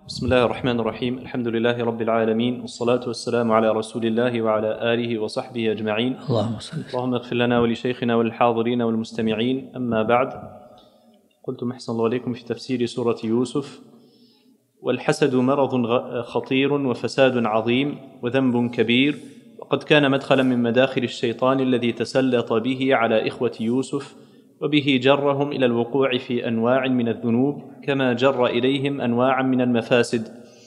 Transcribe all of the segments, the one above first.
بسم الله الرحمن الرحيم. الحمد لله رب العالمين، والصلاة والسلام على رسول الله وعلى آله وصحبه أجمعين. اللهم اغفر لنا ولشيخنا والحاضرين والمستمعين. أما بعد، قلتم أحسن الله عليكم في تفسير سورة يوسف: والحسد مرض خطير وفساد عظيم وذنب كبير، وقد كان مدخلا من مداخل الشيطان الذي تسلط به على إخوة يوسف، وبه جرهم إلى الوقوع في أنواع من الذنوب كما جر إليهم أنواعا من المفاسد.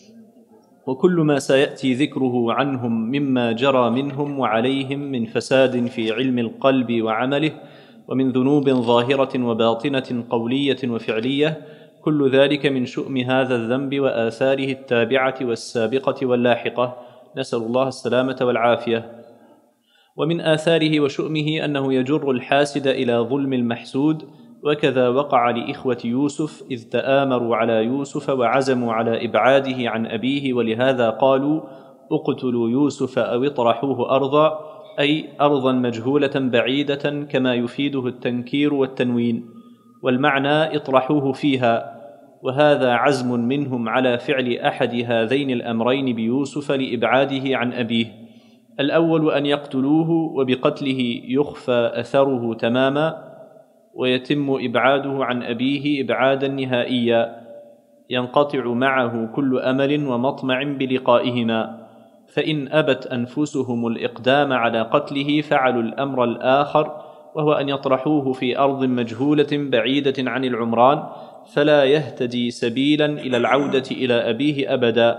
وكل ما سيأتي ذكره عنهم مما جرى منهم وعليهم من فساد في علم القلب وعمله، ومن ذنوب ظاهرة وباطنة قولية وفعلية، كل ذلك من شؤم هذا الذنب وآثاره التابعة والسابقة واللاحقة، نسأل الله السلامة والعافية. ومن آثاره وشؤمه أنه يجر الحاسد إلى ظلم المحسود، وكذا وقع لإخوة يوسف إذ تآمروا على يوسف وعزموا على إبعاده عن أبيه، ولهذا قالوا: اقتلوا يوسف أو اطرحوه أرضا، أي أرضا مجهولة بعيدة، كما يفيده التنكير والتنوين، والمعنى اطرحوه فيها. وهذا عزم منهم على فعل أحد هذين الأمرين بيوسف لإبعاده عن أبيه: الأول أن يقتلوه، وبقتله يخفى أثره تماما، ويتم إبعاده عن أبيه إبعادا نهائيا، ينقطع معه كل أمل ومطمع بلقائهما. فإن أبت أنفسهم الإقدام على قتله فعلوا الأمر الآخر، وهو أن يطرحوه في أرض مجهولة بعيدة عن العمران، فلا يهتدي سبيلا إلى العودة إلى أبيه أبدا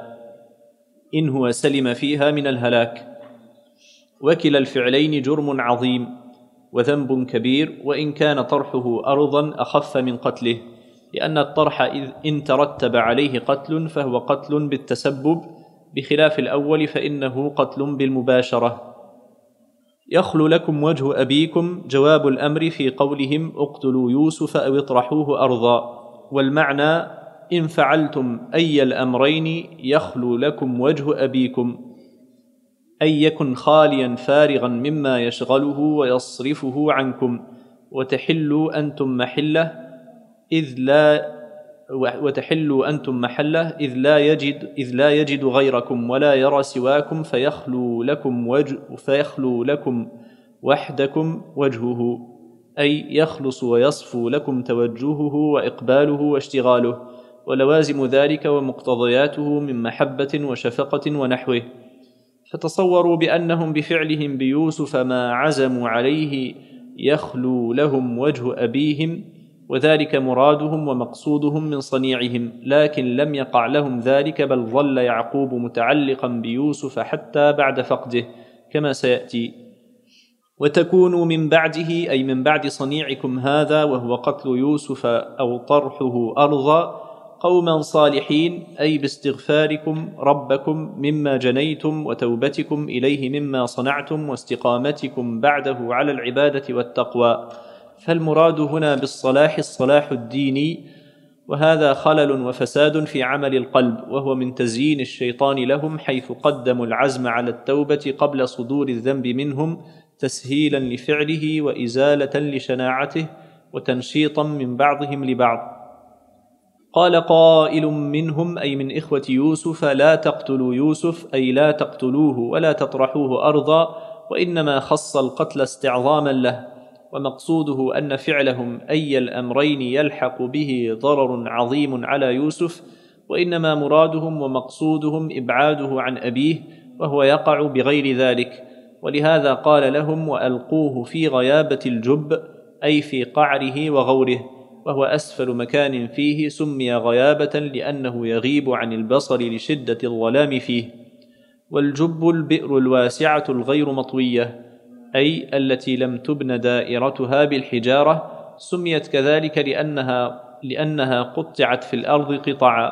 إن هو سلم فيها من الهلاك. وكلا الفعلين جرم عظيم وذنب كبير، وإن كان طرحه أرضا أخف من قتله، لأن الطرح إن ترتب عليه قتل فهو قتل بالتسبب، بخلاف الأول فإنه قتل بالمباشرة. يخلو لكم وجه أبيكم جواب الأمر في قولهم: اقتلوا يوسف أو اطرحوه أرضا، والمعنى: إن فعلتم أي الأمرين يخلو لكم وجه أبيكم، أي يكن خاليا فارغا مما يشغله ويصرفه عنكم، وتحلوا أنتم محله إذ لا يجد غيركم ولا يرى سواكم، فيخلو لكم وحدكم وجهه، أي يخلص ويصفو لكم توجهه وإقباله واشتغاله، ولوازم ذلك ومقتضياته من محبة وشفقة ونحوه. فتصوروا بأنهم بفعلهم بيوسف ما عزموا عليه يخلو لهم وجه أبيهم، وذلك مرادهم ومقصودهم من صنيعهم، لكن لم يقع لهم ذلك، بل ظل يعقوب متعلقا بيوسف حتى بعد فقده كما سيأتي. وتكونوا من بعده، أي من بعد صنيعكم هذا وهو قتل يوسف أو طرحه أرضا، قوما صالحين، أي باستغفاركم ربكم مما جنيتم وتوبتكم إليه مما صنعتم واستقامتكم بعده على العبادة والتقوى. فالمراد هنا بالصلاح الصلاح الديني، وهذا خلل وفساد في عمل القلب، وهو من تزيين الشيطان لهم، حيث قدموا العزم على التوبة قبل صدور الذنب منهم، تسهيلا لفعله وإزالة لشناعته وتنشيطا من بعضهم لبعض. قال قائل منهم، أي من إخوة يوسف: لا تقتلوا يوسف، أي لا تقتلوه ولا تطرحوه أرضا، وإنما خص القتل استعظاما له، ومقصوده أن فعلهم أي الأمرين يلحق به ضرر عظيم على يوسف، وإنما مرادهم ومقصودهم إبعاده عن أبيه، وهو يقع بغير ذلك. ولهذا قال لهم: وألقوه في غيابة الجب، أي في قعره وغوره، وهو أسفل مكان فيه، سمي غيابة لأنه يغيب عن البصر لشدة الظلام فيه. والجب البئر الواسعة الغير مطوية، أي التي لم تبن دائرتها بالحجارة، سميت كذلك لأنها قطعت في الأرض قطعا.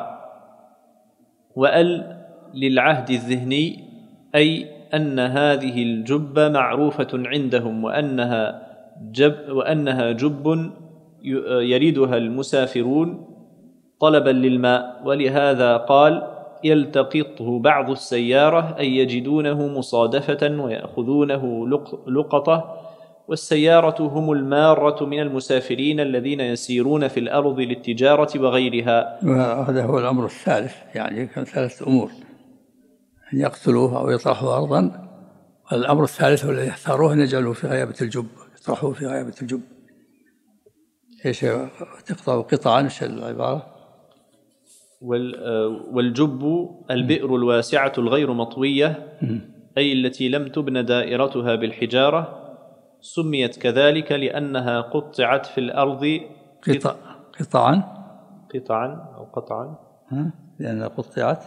وأل للعهد الذهني، أي أن هذه الجب معروفة عندهم، وأنها جب يريدها المسافرون طلبا للماء، ولهذا قال: يلتقطه بعض السيارة، أي يجدونه مصادفة ويأخذونه لقطة، والسيارة هم المارة من المسافرين الذين يسيرون في الأرض للتجارة وغيرها. وهذا هو الأمر الثالث، يعني كان 3 أمور: أن يقتلوه أو يطرحوا أرضا، والأمر الثالث هو الذي يختاروه أن يجعلوه في غيابة الجب، يطرحوه في غيابة الجب. ايش تقطع قطعا؟ ايش العبارة؟ والجب البئر الواسعة الغير مطوية، أي التي لم تبن دائرتها بالحجارة، سميت كذلك لأنها قطعت في الأرض قطعا أو قطعا، لأنها قطعت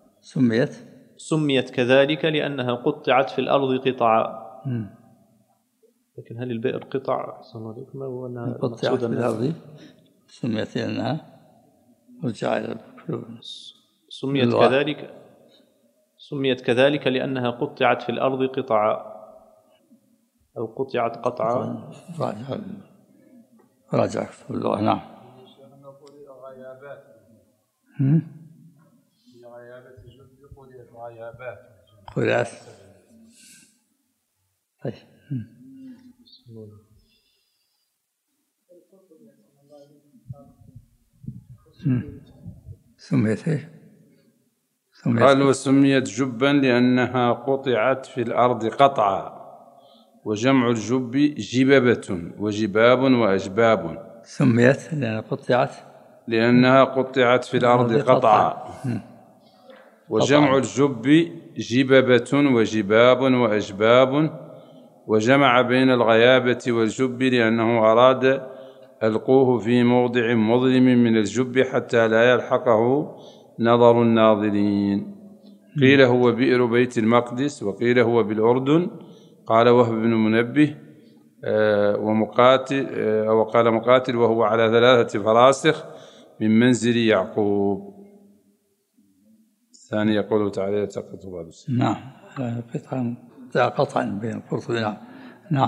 سميت كذلك لأنها قطعت في الأرض قطعا. لكن هل البئر قطع؟ أحسن الله عليكم. أو أنها قطعت في الأرض سميت لأنها سميت كذلك لأنها قطعت في الأرض قطعا أو قطعت قطعا. راجع اللغة. نعم. غيابات. طيب. سميت ايش؟ قال: وسميت جبا لأنها قطعت في الأرض قطعا، وجمع الجب جببة وجباب وأجباب. سميت لأنها قطعت في الأرض قطعا، وجمع الجب جببة وجباب وأجباب. وجمع بين الغيابة والجب لأنه أراد ألقوه في موضع مظلم من الجب حتى لا يلحقه نظر الناظرين. قيل هو بئر بيت المقدس، وقيل هو بالأردن. قال وهب بن منبه ومقاتل، وقال مقاتل وهو على 3 فراسخ من منزل يعقوب. الثاني يقوله تعالى تقطع بعض السنة. نعم. قطعا بين القرطبي. نعم.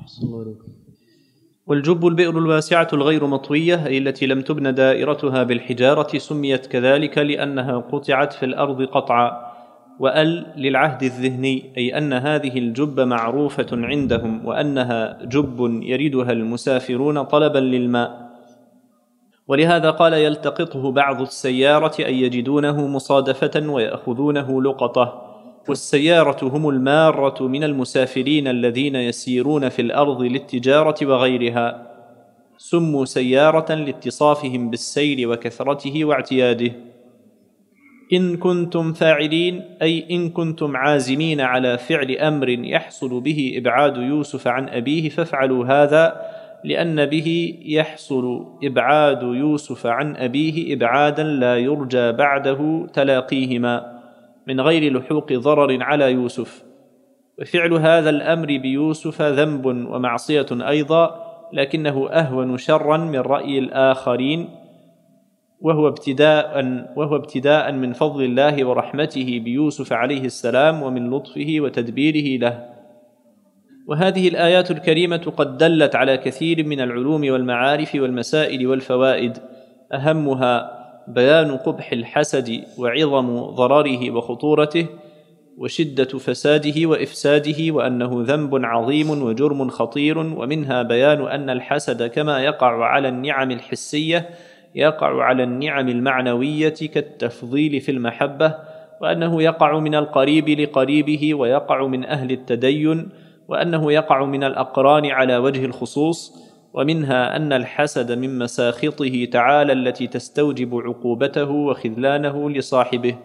والجب البئر الواسعة الغير مطوية، أي التي لم تبن دائرتها بالحجارة، سميت كذلك لأنها قطعت في الأرض قطعا. وأل للعهد الذهني، أي أن هذه الجب معروفة عندهم، وأنها جب يردها المسافرون طلبا للماء. ولهذا قال يلتقطه بعض السيارة، أي يجدونه مصادفة ويأخذونه لقطة. والسيارة هم المارة من المسافرين الذين يسيرون في الأرض للتجارة وغيرها، سموا سيارة لاتصافهم بالسير وكثرته واعتياده. إن كنتم فاعلين، أي إن كنتم عازمين على فعل أمر يحصل به إبعاد يوسف عن أبيه فافعلوا هذا، لأن به يحصل إبعاد يوسف عن أبيه إبعادا لا يرجى بعده تلاقيهما من غير لحوق ضرر على يوسف. وفعل هذا الأمر بيوسف ذنب ومعصية أيضا، لكنه أهون شرا من رأي الآخرين، وهو ابتداء من فضل الله ورحمته بيوسف عليه السلام ومن لطفه وتدبيره له. وهذه الآيات الكريمة قد دلت على كثير من العلوم والمعارف والمسائل والفوائد، أهمها بيان قبح الحسد وعظم ضرره وخطورته وشدة فساده وإفساده، وأنه ذنب عظيم وجرم خطير. ومنها بيان أن الحسد كما يقع على النعم الحسية يقع على النعم المعنوية كالتفضيل في المحبة، وأنه يقع من القريب لقريبه ويقع من أهل التدين، وأنه يقع من الأقران على وجه الخصوص. ومنها أن الحسد من مساخطه تعالى التي تستوجب عقوبته وخذلانه لصاحبه.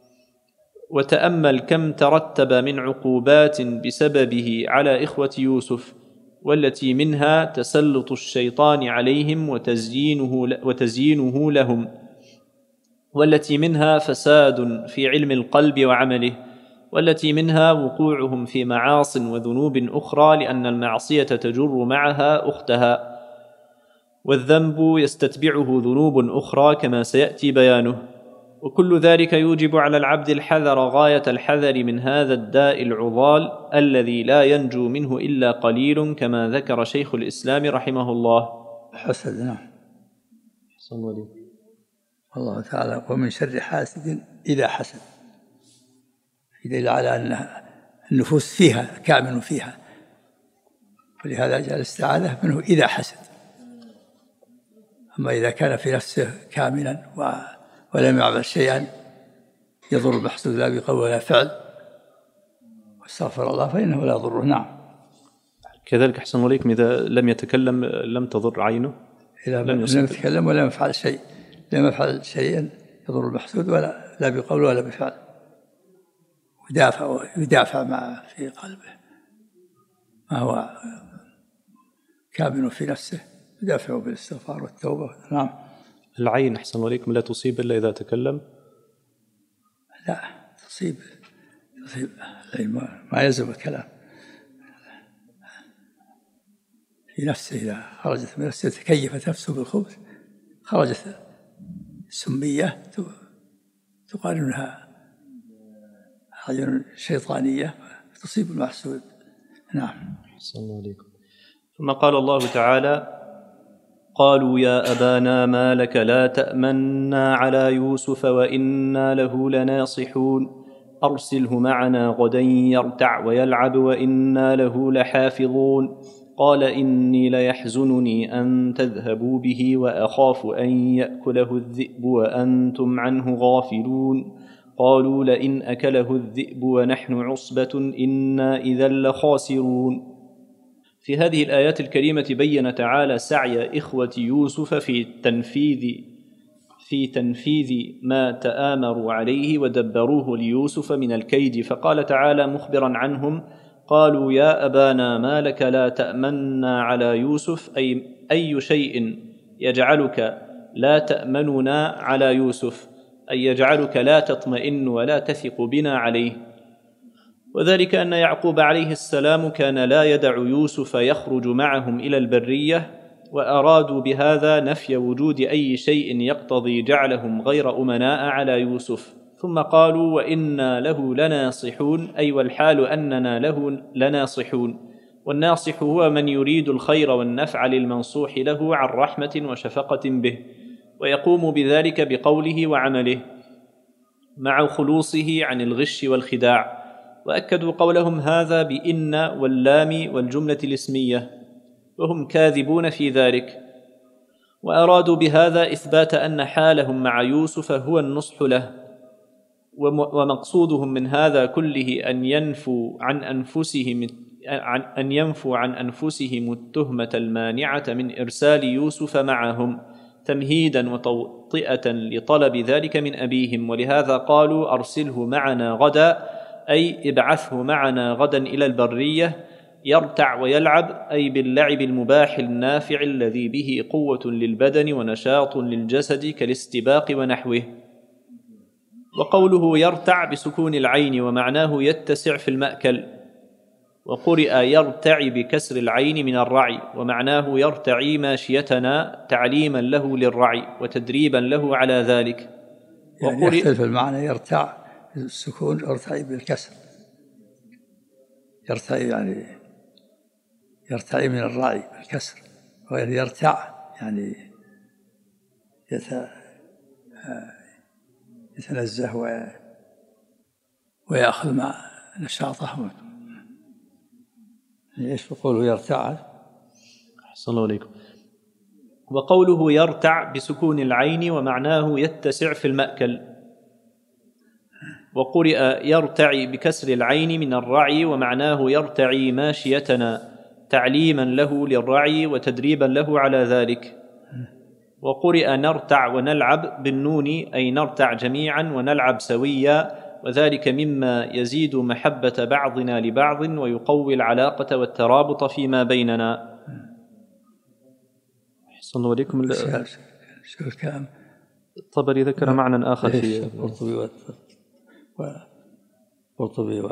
وتأمل كم ترتب من عقوبات بسببه على إخوة يوسف، والتي منها تسلط الشيطان عليهم وتزيينه لهم، والتي منها فساد في علم القلب وعمله، والتي منها وقوعهم في معاصٍ وذنوب أخرى، لأن المعصية تجر معها أختها، والذنب يستتبعه ذنوب أخرى كما سيأتي بيانه. وكل ذلك يوجب على العبد الحذر غاية الحذر من هذا الداء العضال الذي لا ينجو منه إلا قليل، كما ذكر شيخ الإسلام رحمه الله. حسد. نعم. الله تعالى ومن شر حاسد إذا حسد، يدل على أن النفوس فيها كامن فيها ولهذا جاء الاستعاذة منه إذا حسد. أما إذا كان في نفسه كاملا ولم يعمل شيئا يضر المحسود لا بقول ولا فعل واستغفر الله فإنه لا يضره. نعم. كذلك أحسن عليكم إذا لم يتكلم لم تضر عينه، إذا لم يتكلم ولم يفعل شيء، لم يفعل شيئا يضر المحسود لا بقول ولا بفعل، ويدافع ما في قلبه ما هو كامن في نفسه، يدافع بالاستغفار والتوبة. نعم. العين أحسن عليكم لا تصيب إلا إذا تكلم؟ لا تصيب ما يلزم الكلام في نفسه. إذا خرجت من نفسه تكيفت نفسه بالخبث، خرجت سمية تقارنها عين شيطانية تصيب المحسود. نعم. أحسن الله عليكم. ثم قال الله تعالى: قالوا يا أبانا ما لك لا تأمنا على يوسف وإنا له لناصحون أرسله معنا غدا يرتع ويلعب وإنا له لحافظون قال إني ليحزنني أن تذهبوا به وأخاف أن يأكله الذئب وأنتم عنه غافلون قالوا لئن أكله الذئب ونحن عصبة إنا إذا لخاسرون. في هذه الآيات الكريمة بين تعالى سعي إخوة يوسف في تنفيذ ما تآمروا عليه ودبروه ليوسف من الكيد، فقال تعالى مخبرا عنهم: قالوا يا أبانا ما لك لا تأمنا على يوسف، أي شيء يجعلك لا تأمننا على يوسف، أي يجعلك لا تطمئن ولا تثق بنا عليه. وذلك أن يعقوب عليه السلام كان لا يدع يوسف يخرج معهم إلى البرية، وأرادوا بهذا نفي وجود أي شيء يقتضي جعلهم غير أمناء على يوسف. ثم قالوا وإنا له لناصحون، أي والحال أننا له لناصحون. والناصح هو من يريد الخير والنفع للمنصوح له عن رحمة وشفقة به، ويقوم بذلك بقوله وعمله مع خلوصه عن الغش والخداع. وأكدوا قولهم هذا بإن واللام والجملة الاسمية، وهم كاذبون في ذلك. وأرادوا بهذا إثبات أن حالهم مع يوسف هو النصح له، ومقصودهم من هذا كله أن ينفوا عن أنفسهم التهمة المانعة من إرسال يوسف معهم، تمهيدا وتوطئة لطلب ذلك من أبيهم. ولهذا قالوا أرسله معنا غدا، أي ابعثه معنا غدا إلى البرية يرتع ويلعب، أي باللعب المباح النافع الذي به قوة للبدن ونشاط للجسد كالاستباق ونحوه. وقوله يرتع بسكون العين ومعناه يتسع في المأكل، وقرئ يرتع بكسر العين من الرعي ومعناه يرتعي ماشيتنا تعليما له للرعي وتدريبا له على ذلك. يعني يختلف المعنى، يرتع بالسكون يرتعي بالكسر، يرتعي يعني يرتعي من الرعي بالكسر، وغير يرتع يعني يتنزه ويأخذ مع نشاطه. ايش يقولوا يرتع؟ أحسن الله عليكم. وقوله يرتع بسكون العين ومعناه يتسع في المأكل، وقرئ يرتعي بكسر العين من الرعي ومعناه يرتعي ماشيتنا تعليما له للرعي وتدريبا له على ذلك. وقرئ نرتع ونلعب بالنون، أي نرتع جميعا ونلعب سويا، وذلك مما يزيد محبة بعضنا لبعض ويقوي العلاقة والترابط فيما بيننا. أحسن الله عليكم. شو الكلام؟ الطبري ذكر معنى آخر في قرطبي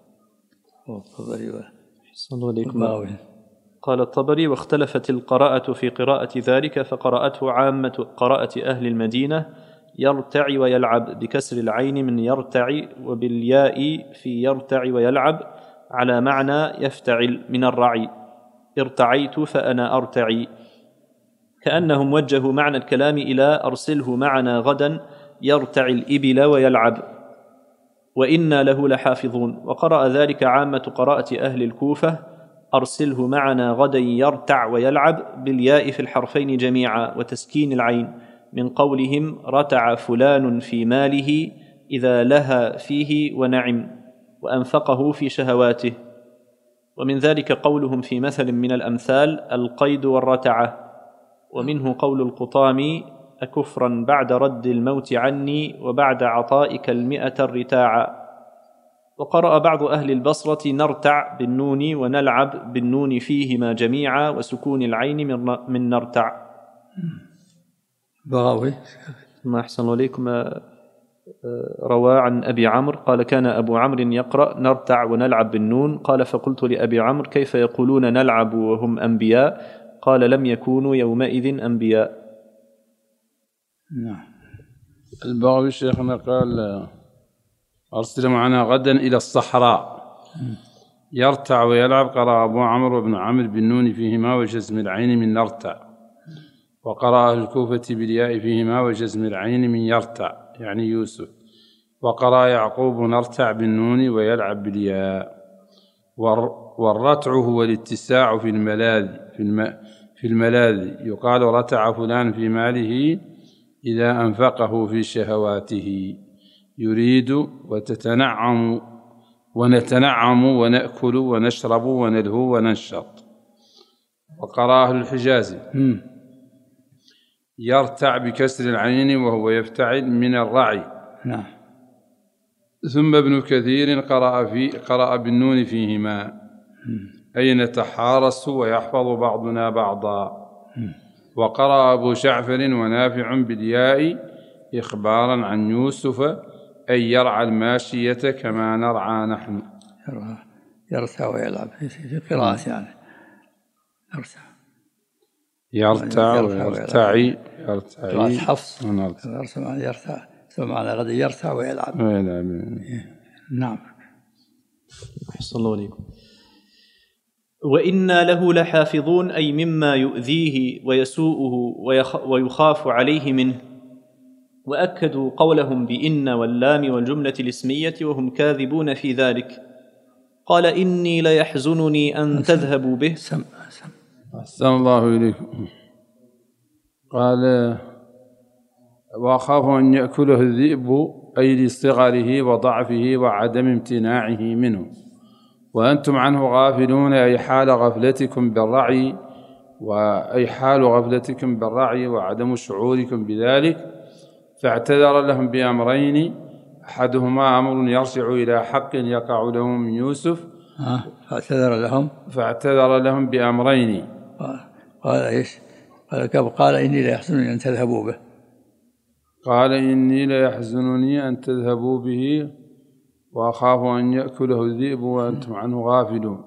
أحسن الله عليكم. قال الطبري: واختلفت القراءة في قراءة ذلك، فقرأته عامة قراءة أهل المدينة يرتع ويلعب بكسر العين من يرتع، وبالياء في يرتع ويلعب على معنى يفتعل من الرعي، ارتعيت فأنا أرتعي، كأنهم وجهوا معنى الكلام إلى أرسله معنا غدا يرتع الإبل ويلعب وإنا له لحافظون. وقرأ ذلك عامة قراءة أهل الكوفة أرسله معنا غدا يرتع ويلعب بالياء في الحرفين جميعا وتسكين العين، من قولهم رتع فلان في ماله إذا لهى فيه ونعم وأنفقه في شهواته. ومن ذلك قولهم في مثل من الأمثال القيد والرتعة. ومنه قول القطامي أكفرا بعد رد الموت عني وبعد عطائك 100 الرتاعا. وقرأ بعض أهل البصرة نرتع بالنون ونلعب بالنون فيهما جميعا وسكون العين من نرتع. بغاوي ما أحسن إليكم روى عن أبي عمرو قال كان أبو عمرو يقرأ نرتع ونلعب بالنون، قال فقلت لأبي عمرو كيف يقولون نلعب وهم أنبياء؟ قال لم يكونوا يومئذ أنبياء. نعم. البغوي شيخنا قال أرسل معنا غدا إلى الصحراء يرتع ويلعب، قرأ أبو عمرو وابن عمرو بالنون فيهما وجزم العين من نرتع، وقرأ أهل الكوفة بالياء فيهما وجزم العين من يرتع يعني يوسف، وقرأ يعقوب نرتع بالنون ويلعب بالياء. والرتع هو الاتساع في الملاذ يقال رتع فلان في ماله إذا أنفقه في شهواته، يريد وتتنعم ونتنعم ونأكل ونشرب ونلهو وننشط. وقرأ أهل الحجاز يرتع بكسر العين وهو يفتعل من الرعي. نعم. ثم ابن كثير قرأ بالنون فيهما أي نتحارس ويحفظ بعضنا بعضا. وقرأ أبو شعفر ونافع بالياء إخبارا عن يوسف أي يرعى الماشية كما نرعى نحن. يرتع ويلعب في قراءة يعني يرتع ويرتعي قراءة حفص يرتع سمعنا غدا يرتع ويلعب. نعم. أحسن الله عليكم. وإنا له لحافظون أي مما يؤذيه ويسوءه ويخاف عليه منه. وأكدوا قولهم بإن واللام والجملة الاسمية وهم كاذبون في ذلك. قال إني ليحزنني أن تذهبوا به. أحسن الله إليكم. قال وأخاف أن يأكله الذئب أي لصغره وضعفه وعدم امتناعه منه، وأنتم عنه غافلون أي حال غفلتكم بالرعي وعدم شعوركم بذلك. فاعتذر لهم بأمرين، أحدهما أمر يرجع إلى حق يقع له من يوسف. فاعتذر لهم بأمرين. قال إيش؟ قال إني ليحزنني أن تذهبوا به. قال إني ليحزنني أن تذهبوا به وأخاف أن يأكله الذئب وأنتم عنه غافلون.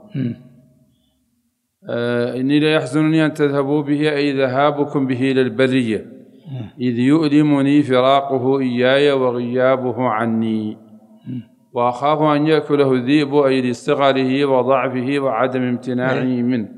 إني ليحزنني أن تذهبوا به أي ذهابكم به إلى البرية، إذ يؤلمني فراقه إياي وغيابه عني. وأخاف أن يأكله الذئب أي لصغره وضعفه وعدم امتناعه منه.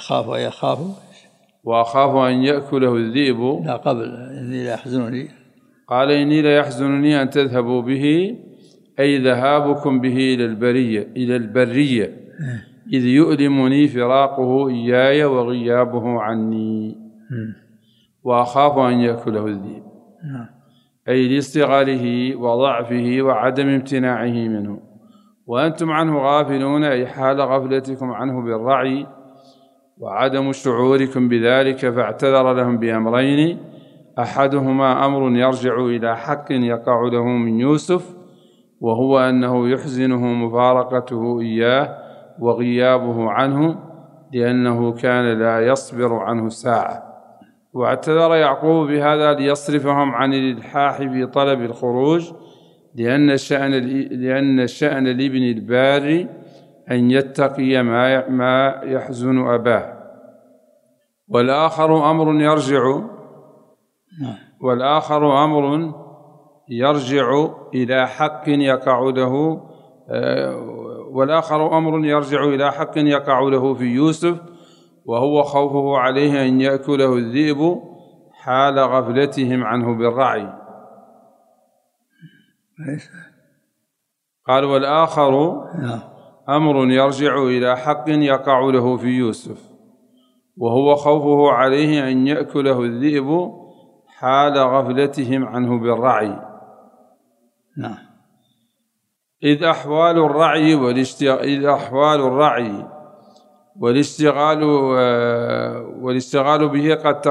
وأخاف أن يأكله الذئب. لا قبل إني ليحزنني. قال إني ليحزنني أن تذهبوا به أي ذهابكم به إلى البرية إذ يؤلمني فراقه إياي وغيابه عني. وأخاف أن يأكله الذئب أي لاصطغاره وضعفه وعدم امتناعه منه، وأنتم عنه غافلون أي حال غفلتكم عنه بالرعي وعدم شعوركم بذلك. فاعتذر لهم بأمرين، أحدهما أمر يرجع إلى حق يقع له من يوسف، وهو أنه يحزنه مفارقته إياه وغيابه عنه لأنه كان لا يصبر عنه ساعة. واعتذر يعقوب بهذا ليصرفهم عن الإلحاح في طلب الخروج، لأن شأن الابن البار أن يتقي ما يحزن أباه. والآخر أمر يرجع إلى حق يقع له في يوسف، وهو خوفه عليه أن يأكله الذئب حال غفلتهم عنه بالرعي. قال والآخر أمر يرجع إلى حق يقع له في يوسف، وهو خوفه عليه أن يأكله الذئب حال غفلتهم عنه بالرعي. نعم. إذ أحوال الرعي والاشتغال به قد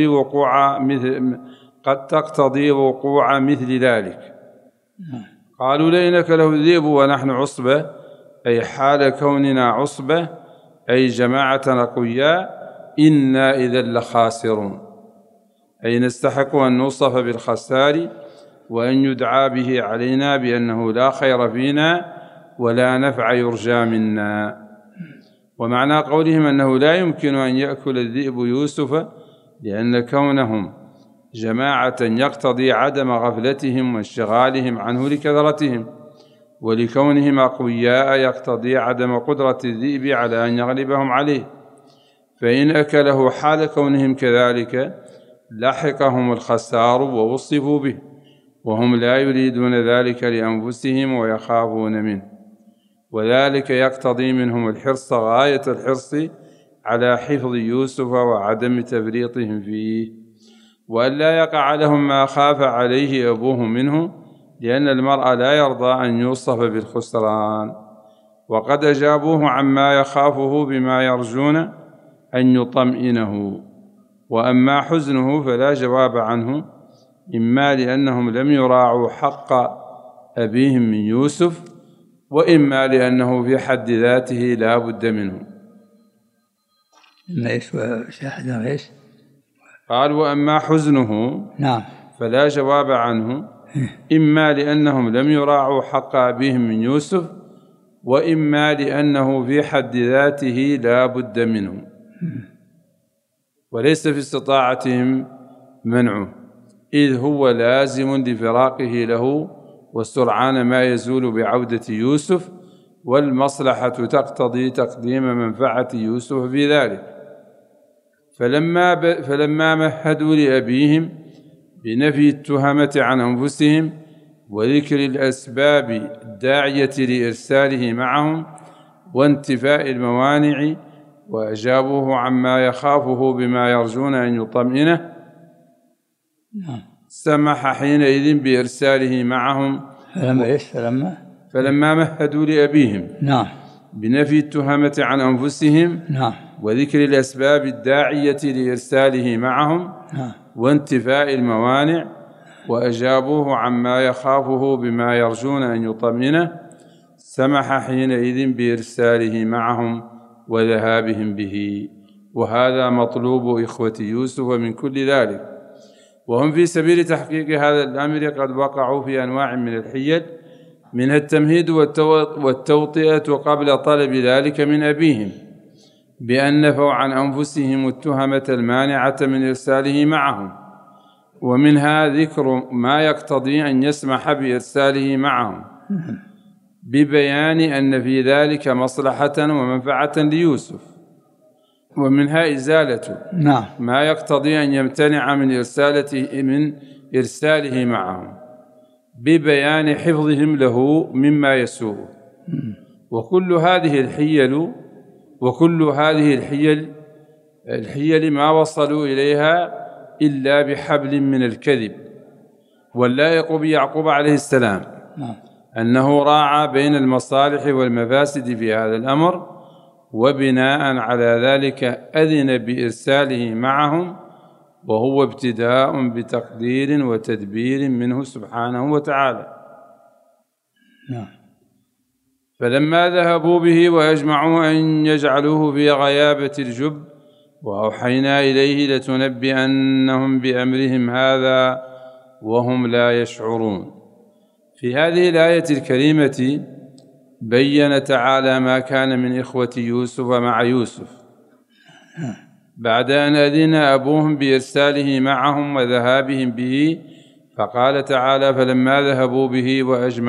تقتضي وقوع مثل ذلك. قالوا لئن أكله الذئب ونحن عصبة، أي حال كوننا عصبة، أي جماعة أقوياء، إنا إذا لخاسرون، أي نستحق أن نوصف بالخسار وأن يدعى به علينا بأنه لا خير فينا ولا نفع يرجى منا. ومعنى قولهم أنه لا يمكن أن يأكل الذئب يوسف لأن كونهم جماعة يقتضي عدم غفلتهم واشتغالهم عنه لكثرتهم، ولكونهم أقوياء يقتضي عدم قدرة الذئب على أن يغلبهم عليه، فإن أكله حال كونهم كذلك لحقهم الخسار ووصفوا به، وهم لا يريدون ذلك لأنفسهم ويخافون منه، وذلك يقتضي منهم الحرص غاية الحرص على حفظ يوسف وعدم تفريطهم فيه، وألا يقع لهم ما خاف عليه أبوه منه، لأن المرء لا يرضى أن يوصف بالخسران. وقد أجابوه عما يخافه بما يرجون أن يطمئنه. وأما حزنه فلا جواب عنه، إما لأنهم لم يراعوا حق أبيهم من يوسف، وإما لأنه في حد ذاته لا بد منه. قال وأما حزنه نعم فلا جواب عنه، إما لأنهم لم يراعوا حق أبيهم من يوسف، وإما لأنه في حد ذاته لا بد منه، وليس في استطاعتهم منعه، إذ هو لازم لفراقه له، والسرعان ما يزول بعودة يوسف، والمصلحة تقتضي تقديم منفعة يوسف في ذلك. فلما مهدوا لأبيهم بنفي التهمة عن أنفسهم وذكر الأسباب الداعية لإرساله معهم وانتفاء الموانع، وأجابوه عما يخافه بما يرجون أن يطمئنه، سمح حينئذ بإرساله معهم. فلما مهدوا لأبيهم بنفي التهمة عن أنفسهم وذكر الأسباب الداعية لإرساله معهم وانتفاء الموانع، وأجابوه عما يخافه بما يرجون أن يطمئنه، سمح حينئذ بإرساله معهم وذهابهم به. وهذا مطلوب إخوة يوسف من كل ذلك، وهم في سبيل تحقيق هذا الأمر قد وقعوا في أنواع من الحيل، منها التمهيد والتوطئة قبل طلب ذلك من أبيهم، بأن نفوا عن أنفسهم التهمة المانعة من إرساله معهم، ومنها ذكر ما يقتضي أن يسمح بإرساله معهم ببيان أن في ذلك مصلحة ومنفعة ليوسف، ومنها إزالة ما يقتضي أن يمتنع من إرساله معهم ببيان حفظهم له مما يسوء. وكل هذه الحيل ما وصلوا إليها إلا بحبل من الكذب. واللائق بيعقوب عليه السلام أنه راعى بين المصالح والمفاسد في هذا الأمر، وبناء على ذلك أذن بإرساله معهم، وهو ابتداء بتقدير وتدبير منه سبحانه وتعالى. فلما ذهبوا به وأجمعوا أن يجعلوه في غيابة الجب، وأوحينا إليه لتنبئنهم بأمرهم هذا وهم لا يشعرون. في هذه الآية الكريمة بين تعالى ما كان من إخوة يوسف مع يوسف بعد أن أذن أبوهم بإرساله معهم وذهابهم به. فقال تعالى فلما ذهبوا به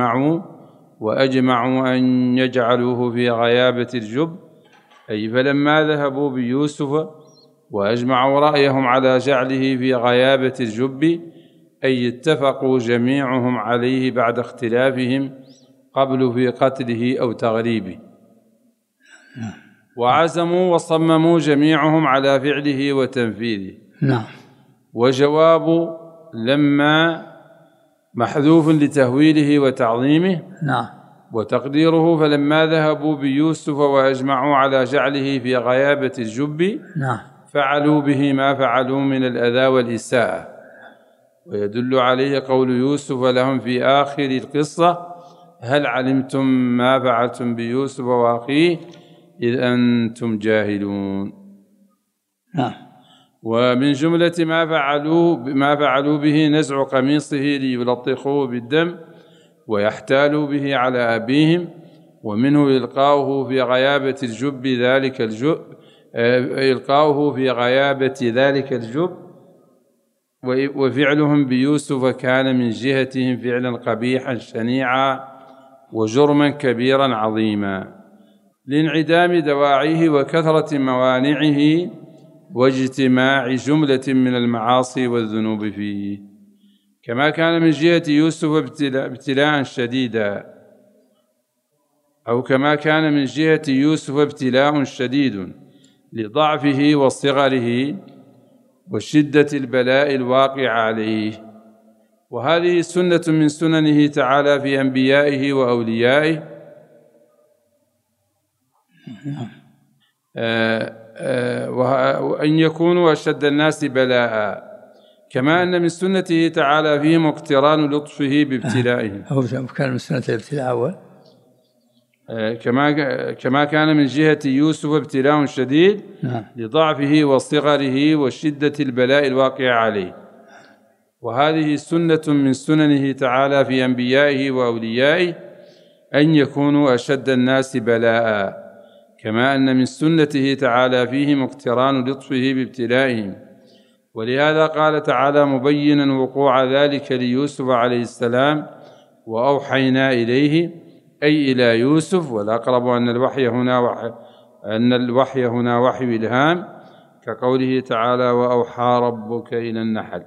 وأجمعوا أن يجعلوه في غيابة الجب، أي فلما ذهبوا بيوسف وأجمعوا رأيهم على جعله في غيابة الجب، أي اتفقوا جميعهم عليه بعد اختلافهم قبل في قتله أو تغريبه. وعزموا وصمموا جميعهم على فعله وتنفيذه. نعم. وجواب لما محذوف لتهويله وتعظيمه. نعم. وتقديره فلما ذهبوا بيوسف وأجمعوا على جعله في غيابة الجب نعم. فعلوا به ما فعلوا من الأذى والإساءة. ويدل عليه قول يوسف لهم في آخر القصة: هل علمتم ما فعلتم بيوسف وأخيه إذ أنتم جاهلون. نعم. ومن جملة ما فعلوا به نزع قميصه ليلطخوه بالدم ويحتالوا به على أبيهم، ومنه إلقاؤه في غيابة الجب ذلك الجب وفعلهم بيوسف كان من جهتهم فعلا قبيحا شنيعا وجرما كبيرا عظيما لانعدام دواعيه وكثرة موانعه واجتماع جملة من المعاصي والذنوب فيه، كما كان من جهة يوسف ابتلاء شديدا، أو كما كان من جهة يوسف ابتلاء شديد لضعفه وصغره وشدة البلاء الواقع عليه. وهذه سنة من سننه تعالى في أنبيائه وأوليائه، وأن يكونوا أشد الناس بلاء، كما أن من سنته تعالى فيهم اقتران لطفه بابتلائهم. كان من سنة الابتلاء أول. كما كان من جهة يوسف ابتلاء شديد لضعفه وصغره وشدة البلاء الواقع عليه. وهذه سنة من سننه تعالى في أنبيائه وأوليائه أن يكونوا أشد الناس بلاء، كما أن من سنته تعالى فيهم اقتران لطفه بابتلائهم. ولهذا قال تعالى مبينا وقوع ذلك ليوسف عليه السلام: وأوحينا إليه، أي إلى يوسف. والأقرب أن الوحي هنا وحي إلهام، كقوله تعالى: وأوحى ربك إلى النحل.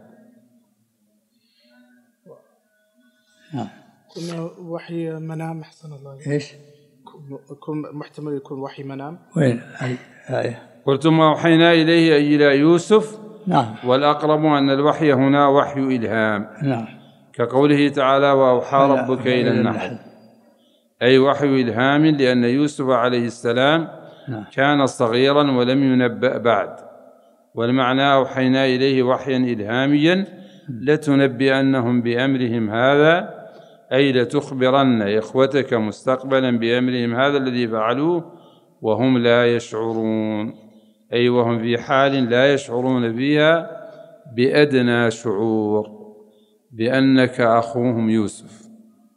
كنا وحي منام. أحسن الله. إيش؟ يكون محتمل يكون وحي منام. وين الآية؟ قلتم أوحينا إليه أي إلى يوسف. نعم. والأقرب أن الوحي هنا وحي إلهام. نعم. كقوله تعالى: وأوحى ربك إلى النحل، أي وحي إلهام، لأن يوسف عليه السلام كان صغيرا ولم ينبأ بعد. والمعنى أوحينا إليه وحيا إلهاميا لتنبئنهم بأمرهم هذا، أي لتخبرن إخوتك مستقبلا بأمرهم هذا الذي فعلوه وهم لا يشعرون، أي وهم في حال لا يشعرون فيها بأدنى شعور بأنك أخوهم يوسف،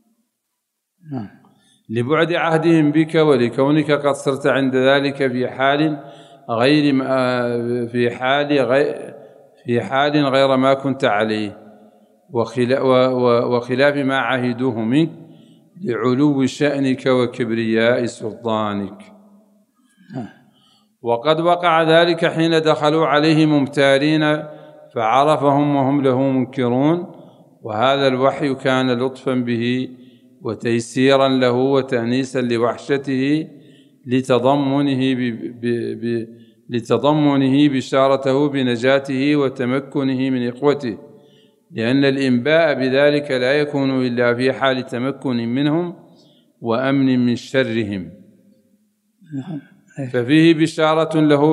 لبعد عهدهم بك ولكونك قد صرت عند ذلك في حال غير ما كنت عليه، وخلاف ما عهدوه منك لعلو شأنك وكبرياء سلطانك. وقد وقع ذلك حين دخلوا عليه ممتارين فعرفهم وهم له منكرون، وهذا الوحي كان لطفا به وتيسيرا له وتأنيسا لوحشته لتضمنه بشارته بنجاته وتمكنه من إخوته، لأن الإنباء بذلك لا يكون إلا في حال تمكن منهم وأمن من شرهم، ففيه بشارة له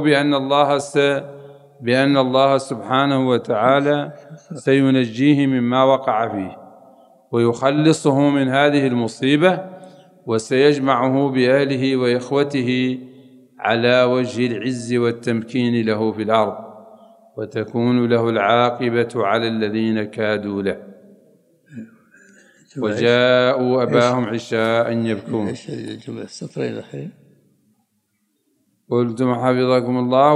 بأن الله سبحانه وتعالى سينجيه مما وقع فيه ويخلصه من هذه المصيبة، وسيجمعه بأهله وإخوته على وجه العز والتمكين له في الأرض، وتكون له العاقبة على الذين كادوا له. وجاءوا أباهم عشاء يبكون. السطرين الأخيرين قلتم حفظكم الله.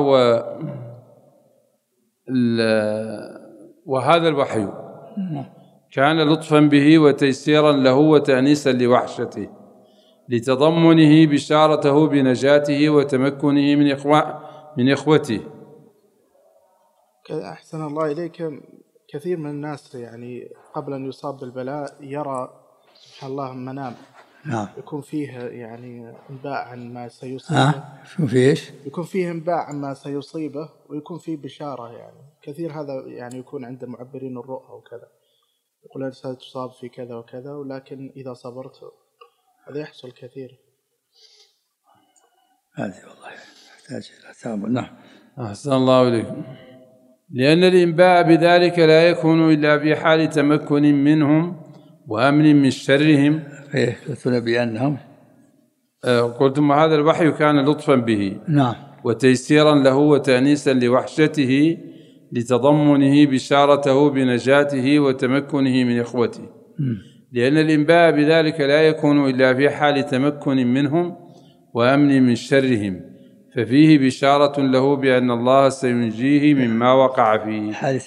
وهذا الوحي كان لطفا به وتيسيرا له وتأنيسا لوحشته لتضمنه بشارته بنجاته وتمكنه من إخوته. أحسن الله إليك. كثير من الناس يعني قبل أن يصاب بالبلاء يرى سبحان الله منام، نعم. يكون فيه يعني انباء عن ما سيصيبه. يكون فيه ايش؟ يكون فيه انباء عن ما سيصيبه ويكون فيه بشارة، يعني كثير هذا يعني يكون عند معبرين الرؤى وكذا، يقول أنت ستصاب في كذا وكذا، ولكن إذا صبرت هذا يحصل كثير. هذه والله يحتاج إلى تأمل. نعم. أحسن الله إليكم. لأن الإنباء بذلك لا يكون إلا في حال تمكن منهم وأمن من شرهم. لتنبئنهم. قلتم هذا الوحي كان لطفا به. نعم. وتيسيرا له وتأنيسا لوحشته لتضمنه بشارته بنجاته وتمكنه من إخوته. لأن الإنباء بذلك لا يكون إلا في حال تمكن منهم وأمن من شرهم، ففيه بشارة له بأن الله سينجيه مما وقع فيه. حال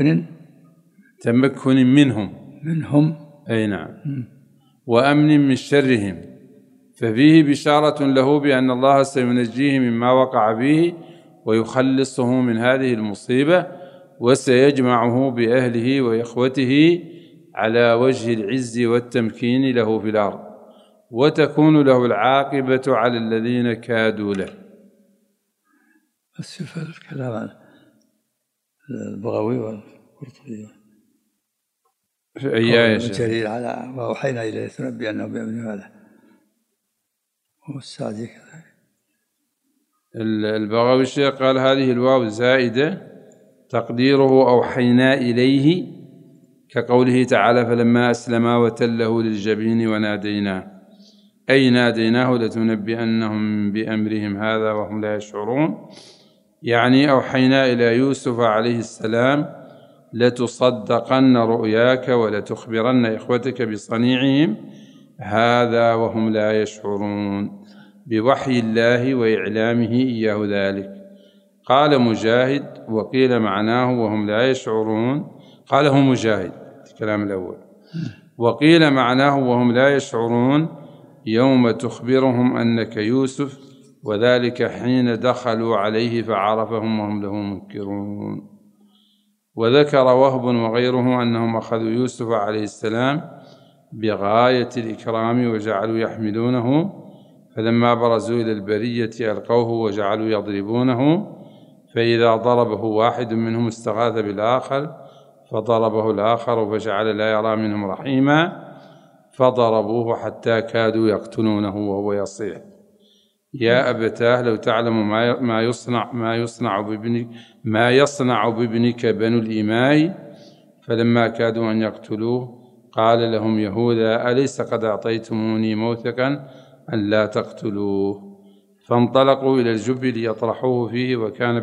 تمكن منهم أي نعم. وأمن من شرهم، ففيه بشارة له بأن الله سينجيه مما وقع فيه ويخلصه من هذه المصيبة، وسيجمعه بأهله وإخوته على وجه العز والتمكين له في الأرض، وتكون له العاقبة على الذين كادوا له. بس شوف الكلام عن البغوي والقرطبي في أي جرير على وأوحينا إليه تنبئنهم بأمر هذا، والسعدي كذلك. البغوي الشيخ قال هذه الواو زائدة تقديره أوحينا إليه، كقوله تعالى فلما أسلما وتله للجبين وناديناه، أي ناديناه لتنبئنهم بأمرهم هذا وهم لا يشعرون. يعني أوحينا إلى يوسف عليه السلام لتصدقن رؤياك ولتخبرن إخوتك بصنيعهم هذا وهم لا يشعرون، بوحي الله وإعلامه إياه ذلك. قال مجاهد وقيل معناه وهم لا يشعرون، قاله مجاهد الكلام الأول، وقيل معناه وهم لا يشعرون يوم تخبرهم أنك يوسف، وذلك حين دخلوا عليه فعرفهم وهم له منكرون. وذكر وهب وغيره أنهم أخذوا يوسف عليه السلام بغاية الإكرام وجعلوا يحملونه، فلما برزوا إلى البرية ألقوه وجعلوا يضربونه، فإذا ضربه واحد منهم استغاث بالآخر فضربه الآخر فجعل لا يرى منهم رحيما، فضربوه حتى كادوا يقتلونه وهو يصيح يا أبتاه لو تعلم ما يصنع بابنك بنو الإماء، فلما كادوا أن يقتلوه قال لهم يهوذا أليس قد أعطيتموني موثقا أن لا تقتلوه، فانطلقوا إلى الجب ليطرحوه فيه،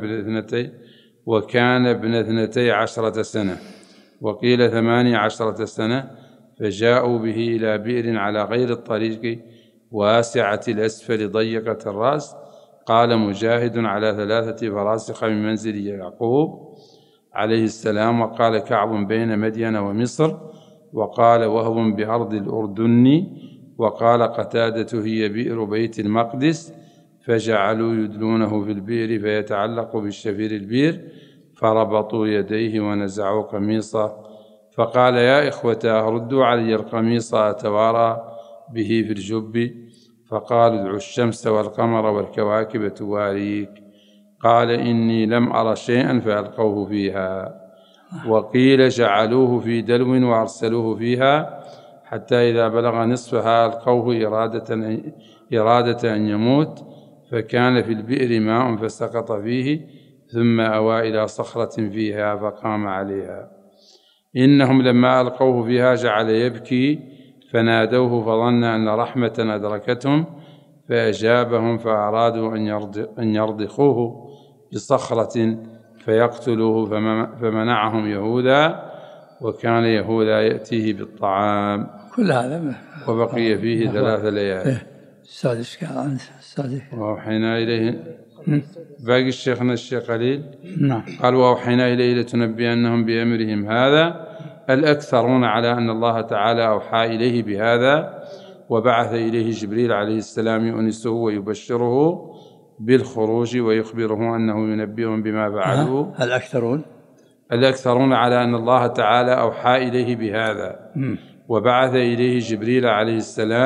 وكان ابن 12 سنة وقيل 18 سنة، فجاءوا به إلى بئر على غير الطريق واسعة الأسفل ضيقة الرأس. قال مجاهد على 3 فراسخ من منزل يعقوب عليه السلام، وقال كعب بين مدين ومصر، وقال وهب بأرض الأردن، وقال قتادة هي بئر بيت المقدس، فجعلوا يدلونه في البئر فيتعلق بالشفير البئر، فربطوا يديه ونزعوا قميصه، فقال يا إخوتاه ردوا علي القميص أتوارى به في الجب، فقالوا ادعوا الشمس والقمر والكواكب تواريك، قال إني لم أر شيئا فألقوه فيها. وقيل جعلوه في دلو وأرسلوه فيها حتى إذا بلغ نصفها ألقوه إرادة أن يموت، فكان في البئر ماء فسقط فيه، ثم أوى إلى صخرة فيها فقام عليها. إنهم لما ألقوه فيها جعل يبكي، فنادوه فظن أن رحمة أدركتهم، فأجابهم فأرادوا أن يرضخوه بصخرة فيقتلوه، فمنعهم يهوذا، وكان يهوذا يأتيه بالطعام. كل هذا وبقي فيه 3 ليال. السادس كان عند السادس. وأوحينا إليه باقي الشيخنا الشيخ خليل. نعم. قال وأوحينا إليه لتنبئنهم بأمرهم هذا. الأكثرون على أن الله تعالى أوحى إليه بهذا، وبعث إليه جبريل عليه السلام يؤنسه ويبشره بالخروج ويخبره أنه ينبئهم بما فعلوا. الأكثرون على أن الله تعالى أوحى إليه بهذا، وبعث إليه جبريل عليه السلام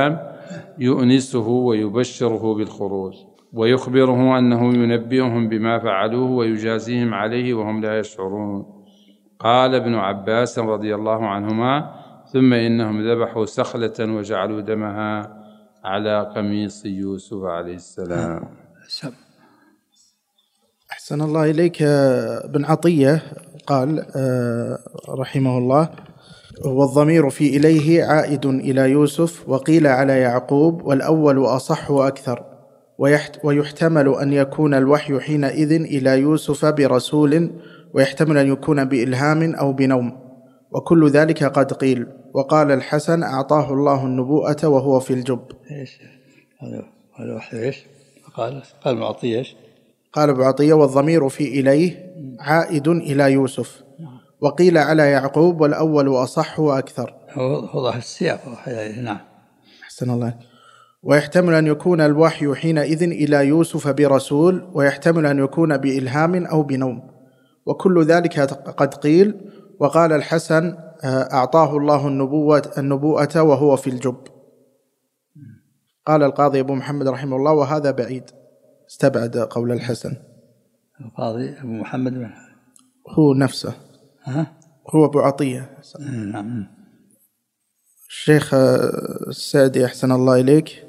يؤنسه ويبشره بالخروج ويخبره أنه ينبئهم بما فعلوه ويجازيهم عليه وهم لا يشعرون. قال ابن عباس رضي الله عنهما: ثم إنهم ذبحوا سخلة وجعلوا دمها على قميص يوسف عليه السلام. أحسن الله إليك. ابن عطية قال رحمه الله: والضمير في إليه عائد إلى يوسف، وقيل على يعقوب، والأول أصح وأكثر، ويحتمل أن يكون الوحي حينئذ إلى يوسف برسول، ويحتمل أن يكون بإلهام أو بنوم، وكل ذلك قد قيل. وقال الحسن: أعطاه الله النبوءة وهو في الجب. إيش هذا وحي؟ إيش قال ابن عطية؟ إيش قال ابن عطية: والضمير في إليه عائد إلى يوسف، وقيل على يعقوب، والأول أصح وأكثر. وضح السياق. نعم. أحسن الله. ويحتمل أن يكون الوحي حينئذ إلى يوسف برسول، ويحتمل أن يكون بإلهام أو بنوم، وكل ذلك قد قيل. وقال الحسن: أعطاه الله النبوءة وهو في الجب. قال القاضي أبو محمد رحمه الله: وهذا بعيد، استبعد قول الحسن. القاضي أبو محمد من هو نفسه؟ هو أبو عطية. نعم. الشيخ السعدي أحسن الله إليك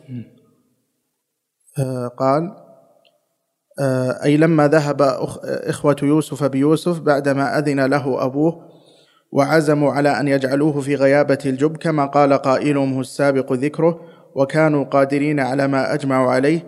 قال: أي لما ذهب إخوة يوسف بيوسف بعدما أذن له أبوه، وعزموا على أن يجعلوه في غيابة الجب، كما قال قائلهم السابق ذكره، وكانوا قادرين على ما أجمعوا عليه،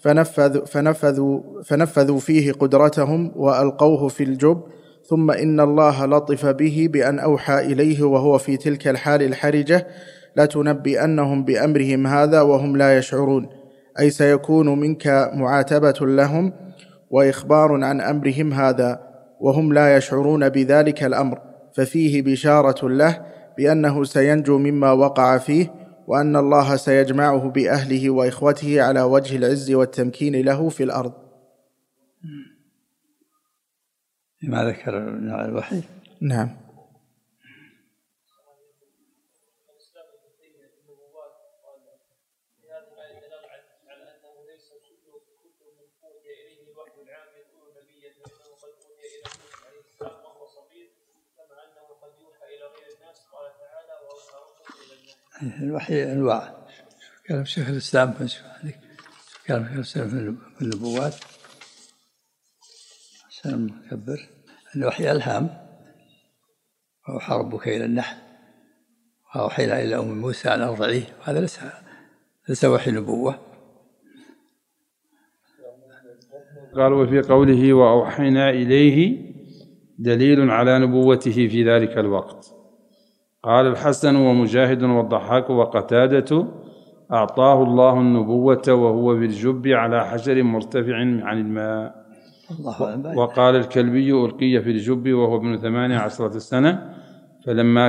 فنفذوا فيه قدرتهم وألقوه في الجب. ثم إن الله لطف به بأن أوحى إليه وهو في تلك الحال الحرجة: لتنبئنهم بأمرهم هذا وهم لا يشعرون، أي سيكون منك معاتبة لهم وإخبار عن أمرهم هذا وهم لا يشعرون بذلك الأمر، ففيه بشارة له بأنه سينجو مما وقع فيه، وأن الله سيجمعه بأهله وإخوته على وجه العز والتمكين له في الأرض. ما ذكر الوحي. نعم. الوحي أنواع. كلام شيخ الإسلام كلام شيخ الإسلام في النبوات عشان مكبر. الوحي ألهام: وأوحى ربك إلى النحل وأوحينا إلى أم موسى أن أرضعيه. هذا ليس وحي نبوة. قال: وفي قوله وأوحينا إليه دليل على نبوته في ذلك الوقت. قال الحسن ومجاهد والضحاك وقتادة: أعطاه الله النبوة وهو بالجب على حجر مرتفع عن الماء. وقال الكلبي: ألقي في الجب وهو ابن 18 سنة، فما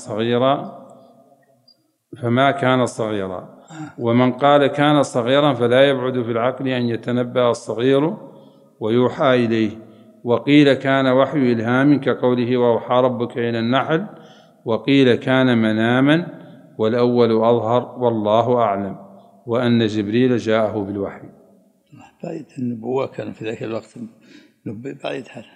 كان صغيرا. ومن قال كان صغيرا فلا يبعد في العقل أن يتنبأ الصغير ويوحى إليه. وقيل كان وحي إلهام كقوله وأوحى ربك إلى النحل، وقيل كان مناما، والأول أظهر والله أعلم، وأن جبريل جاءه بالوحي. بعيد النبوة كان في ذاك الوقت بعيد هذا.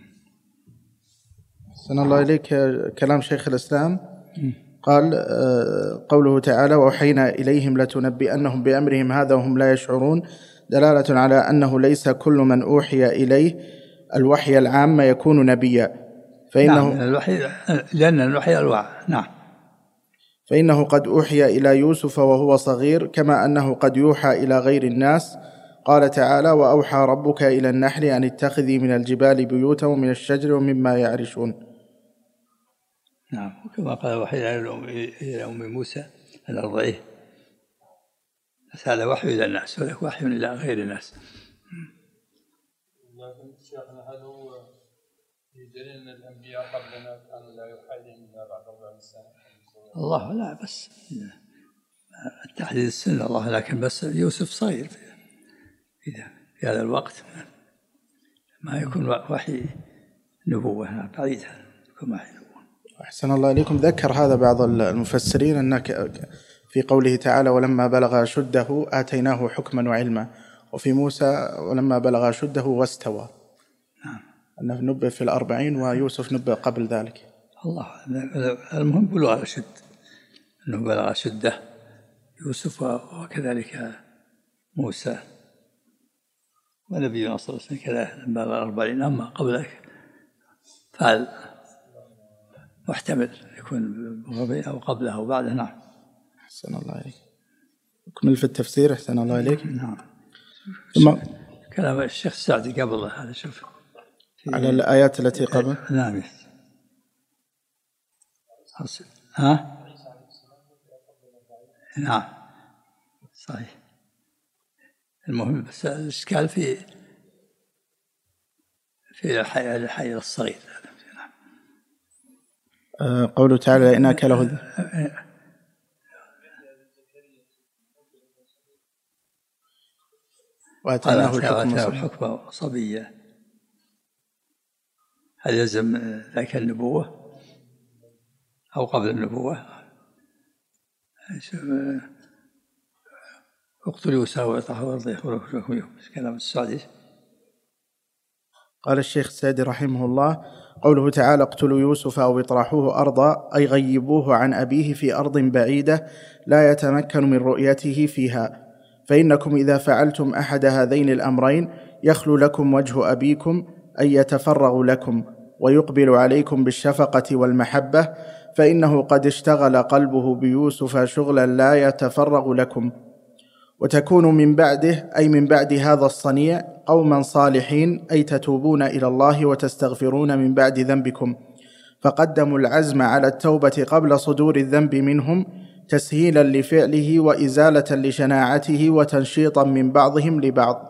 سن الله إليك. كلام شيخ الإسلام قال: قوله تعالى: وأوحينا إليهم لتنبئنهم بأمرهم هذا وهم لا يشعرون، دلالة على أنه ليس كل من أوحي إليه الوحي العام يكون نبيا، فإنه نعم الوحي، لأن الوحي أنواع. نعم. فإنه قد أوحي إلى يوسف وهو صغير، كما أنه قد يوحى إلى غير الناس. قال تعالى: وأوحى ربك إلى النحل أن اتخذي من الجبال بيوتا ومن الشجر ومما يعرشون. نعم. وكما قال وحي إلى أم موسى أن أرضعيه. هذا وحي إلى الناس، وذاك وحي إلى غير الناس. شيخنا هل هو يدل أن الأنبياء قبلنا كانوا لا يوحى إليهم إلا بعد 40 سنة؟ الله لا، بس التحديد السنة الله، لكن بس يوسف صغير في هذا الوقت ما يكون وحي نبوة، بعيد يكون وحي نبوة. أحسن الله إليكم. ذكر هذا بعض المفسرين أن في قوله تعالى ولما بلغ أشده آتيناه حكما وعلما، وفي موسى ولما بلغ أشده واستوى، أنه نبئ في 40 ويوسف نبئ قبل ذلك. الله المهم بلغ الأشد، أنه بلغ أشده يوسف وكذلك موسى ونبينا صلى الله عليه وسلم كذلك لما بلغ 40. أما قبل ذلك فعل محتمل يكون أو قبله أو بعده. نعم. أحسن الله إليك. نكمل في التفسير. أحسن الله إليك. نعم. ثم كلام الشيخ السعدي قبل هذا، شوف على الآيات التي قبل. نعم. نعم صحيح. المهم بس الإشكال في الحي الصغير. قوله تعالى إن أكله وآتيناه الحكم صبيا، هل يلزم ذاك النبوة أو قبل النبوة؟ اقتلوا يوسف ويطرحوا الأرض يخرجوا كلام السعدي. قال الشيخ السعدي رحمه الله: قوله تعالى اقتلوا يوسف أو اطرحوه أرضا، أي غيبوه عن أبيه في أرض بعيدة لا يتمكن من رؤيته فيها، فإنكم إذا فعلتم أحد هذين الأمرين يخلو لكم وجه أبيكم، أي يتفرغ لكم ويقبل عليكم بالشفقة والمحبة، فإنه قد اشتغل قلبه بيوسف شغلا لا يتفرغ لكم، وتكون من بعده أي من بعد هذا الصنيع قوما صالحين، أي تتوبون إلى الله وتستغفرون من بعد ذنبكم، فقدموا العزم على التوبة قبل صدور الذنب منهم تسهيلا لفعله وإزالة لشناعته وتنشيطا من بعضهم لبعض.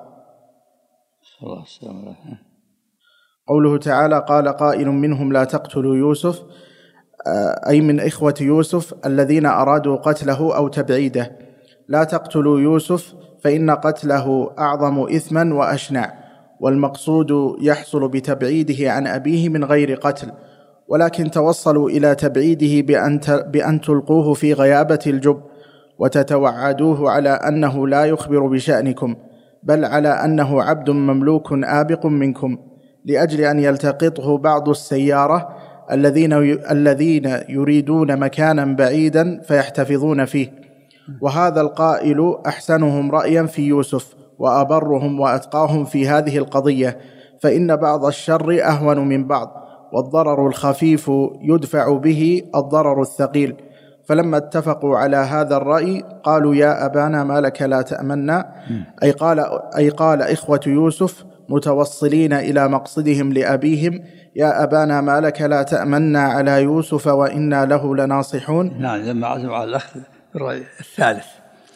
قوله تعالى قال قائل منهم لا تقتلوا يوسف، أي من إخوة يوسف الذين أرادوا قتله أو تبعيده. لا تقتلوا يوسف فإن قتله أعظم إثما وأشنع، والمقصود يحصل بتبعيده عن أبيه من غير قتل، ولكن توصلوا إلى تبعيده بأن تلقوه في غيابة الجب وتتوعدوه على أنه لا يخبر بشأنكم، بل على أنه عبد مملوك آبق منكم، لأجل أن يلتقطه بعض السيارة الذين يريدون مكانا بعيدا فيحتفظون فيه. وهذا القائل أحسنهم رأيا في يوسف وأبرهم وأتقاهم في هذه القضية، فإن بعض الشر أهون من بعض، والضرر الخفيف يدفع به الضرر الثقيل. فلما اتفقوا على هذا الرأي قالوا يا أبانا ما لك لا تأمنا، أي قال إخوة يوسف متوصلين إلى مقصدهم لأبيهم: يا أبانا ما لك لا تأمنا على يوسف وإنا له لناصحون. نعم، لما عزموا على الأخذ الرأي الثالث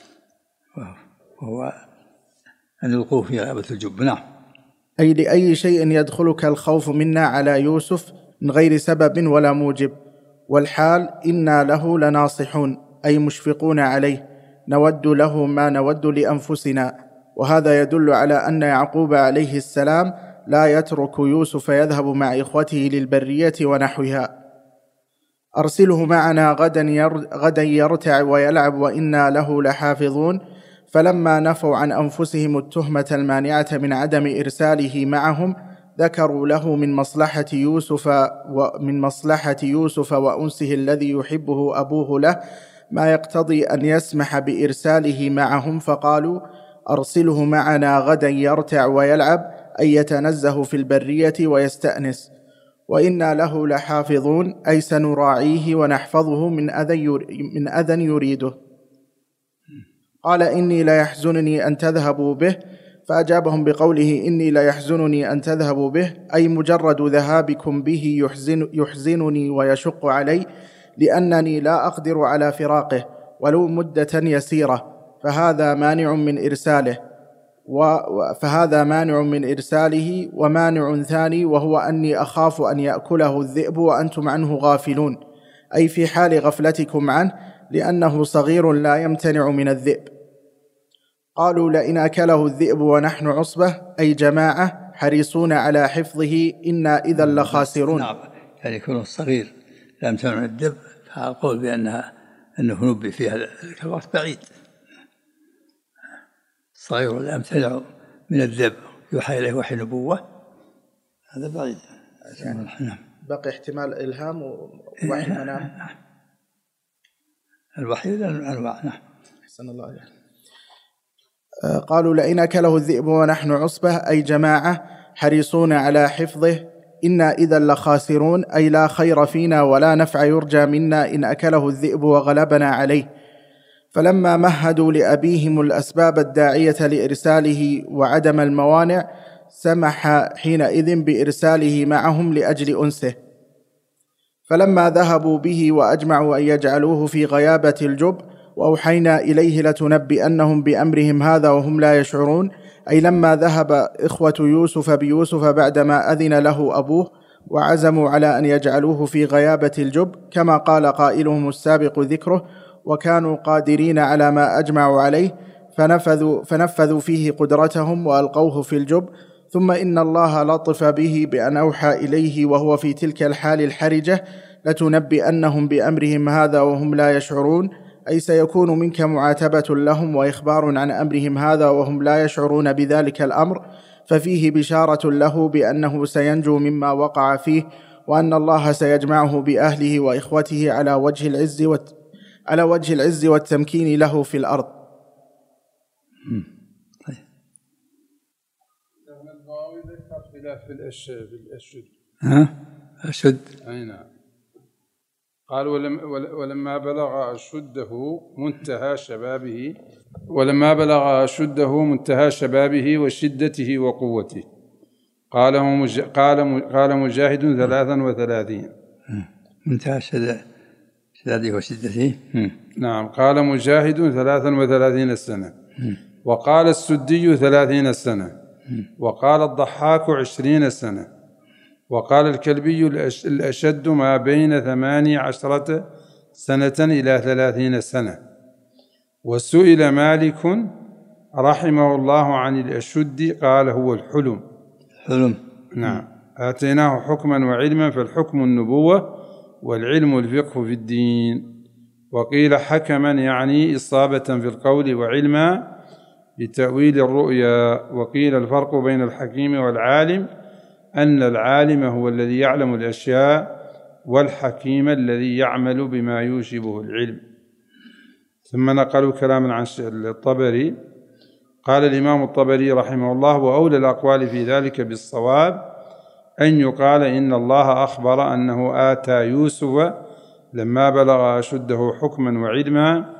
وهو أن يلقوه في غيابة الجب. نعم. أي لأي شيء يدخلك الخوف منا على يوسف من غير سبب ولا موجب، والحال إنا له لناصحون، أي مشفقون عليه، نود له ما نود لأنفسنا. وهذا يدل على أن يعقوب عليه السلام لا يترك يوسف يذهب مع إخوته للبرية ونحوها. أرسله معنا غدا يرتع ويلعب وإنا له لحافظون. فلما نفوا عن أنفسهم التهمة المانعة من عدم إرساله معهم ذكروا له من مصلحة يوسف وأنسه الذي يحبه أبوه له ما يقتضي أن يسمح بإرساله معهم، فقالوا أرسله معنا غدا يرتع ويلعب، أي يتنزه في البرية ويستأنس، وإنا له لحافظون، أي سنراعيه ونحفظه من أذى يريده. قال إني لا يحزنني أن تذهبوا به، فأجابهم بقوله إني لا يحزنني أن تذهبوا به، أي مجرد ذهابكم به يحزنني ويشق علي، لأنني لا أقدر على فراقه ولو مدة يسيرة، فهذا مانع من إرساله ومانع ثاني، وهو أني أخاف أن يأكله الذئب وأنتم عنه غافلون، أي في حال غفلتكم عنه، لأنه صغير لا يمتنع من الذئب. قالوا لئن أكله الذئب ونحن عصبة، أي جماعة حريصون على حفظه، إنا إذا لخاسرون. نعم، يعني يكون الصغير لا يمتنع من الذئب، فأقول بأنها أنه نبئ فيها الوقت بعيد. الصغير لا يمتنع من الذب يوحى إليه وحي نبوة، هذا بعيد يعني. بقي احتمال إلهام ووحي منام. الوحي أنواع. نعم. أحسن الله عليك. قالوا لئن أكله الذئب ونحن عصبة أي جماعة حريصون على حفظه إنا إذا لخاسرون، أي لا خير فينا ولا نفع يرجى منا إن أكله الذئب وغلبنا عليه. فلما مهدوا لأبيهم الأسباب الداعية لإرساله وعدم الموانع سمح حينئذ بإرساله معهم لأجل أنسه. فلما ذهبوا به وأجمعوا أن يجعلوه في غيابة الجب وأوحينا إليه لتنبئنهم بأمرهم هذا وهم لا يشعرون، أي لما ذهب إخوة يوسف بيوسف بعدما أذن له أبوه وعزموا على أن يجعلوه في غيابة الجب كما قال قائلهم السابق ذكره، وكانوا قادرين على ما أجمعوا عليه فنفذوا فيه قدرتهم وألقوه في الجب. ثم إن الله لطف به بأن أوحى إليه وهو في تلك الحال الحرجة لتنبئنهم بأمرهم هذا وهم لا يشعرون، أي سيكون منك معاتبة لهم وإخبار عن أمرهم هذا وهم لا يشعرون بذلك الأمر، ففيه بشارة له بأنه سينجو مما وقع فيه، وأن الله سيجمعه بأهله وإخوته على وجه العز والتمكين له في الأرض. في الأشد. أشد. أي نعم. قال ولما بلغ منتهى شبابه وشدته وقوته. قال مجاهد 33. منتهى شداده وشدته. نعم. قال مجاهد 33 سنة، وقال السدي 30 سنة، وقال الضحاك 20 سنة، وقال الكلبي الأشد ما بين 18 سنة إلى 30 سنة. وسئل مالك رحمه الله عن الأشد قال هو الحلم. نعم. آتيناه حكما وعلما، فالحكم النبوة والعلم الفقه في الدين. وقيل حكما يعني إصابة في القول، وعلما بتأويل الرؤيا. وقيل الفرق بين الحكيم والعالم أن العالم هو الذي يعلم الأشياء، والحكيم الذي يعمل بما يوشبه العلم. ثم نقلوا كلاما عن الطبري. قال الإمام الطبري رحمه الله: وأولى الأقوال في ذلك بالصواب أن يقال إن الله أخبر أنه آتى يوسف لما بلغ أشده حكما وعلما،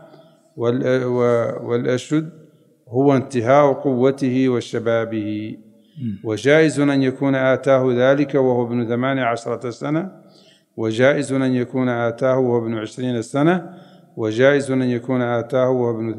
والأشد هو انتهاء قوته وشبابه. وجائز أن يكون آتاه ذلك وهو ابن 18 سنة، وجائز أن يكون آتاه وهو ابن 20 سنة، وجائز أن يكون آتاه وهو ابن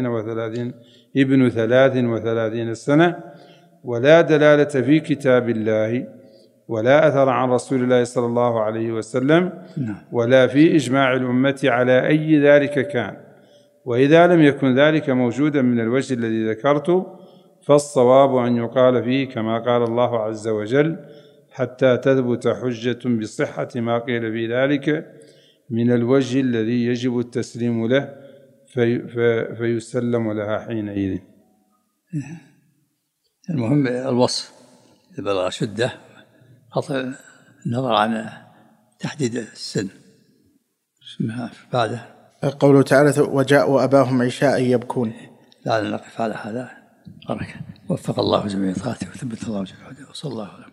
33 سنة. ولا دلالة في كتاب الله ولا أثر عن رسول الله صلى الله عليه وسلم ولا في إجماع الأمة على أي ذلك كان. وإذا لم يكن ذلك موجودا من الوجه الذي ذكرته، فالصواب أن يقال فيه كما قال الله عز وجل: حتى تثبت حجة بصحة ما قيل في ذلك من الوجه الذي يجب التسليم له فيسلم لها حينئذ. المهم الوصف إذا بلغ شدة، قطع النظر عن تحديد السن. بعده قوله تعالى: وجاءوا أباهم عشاء يبكون. لا نقف على هذا. بارك وفق الله جميع طاعته وثبت الله جميع هداه، وصلى الله عليه وسلم.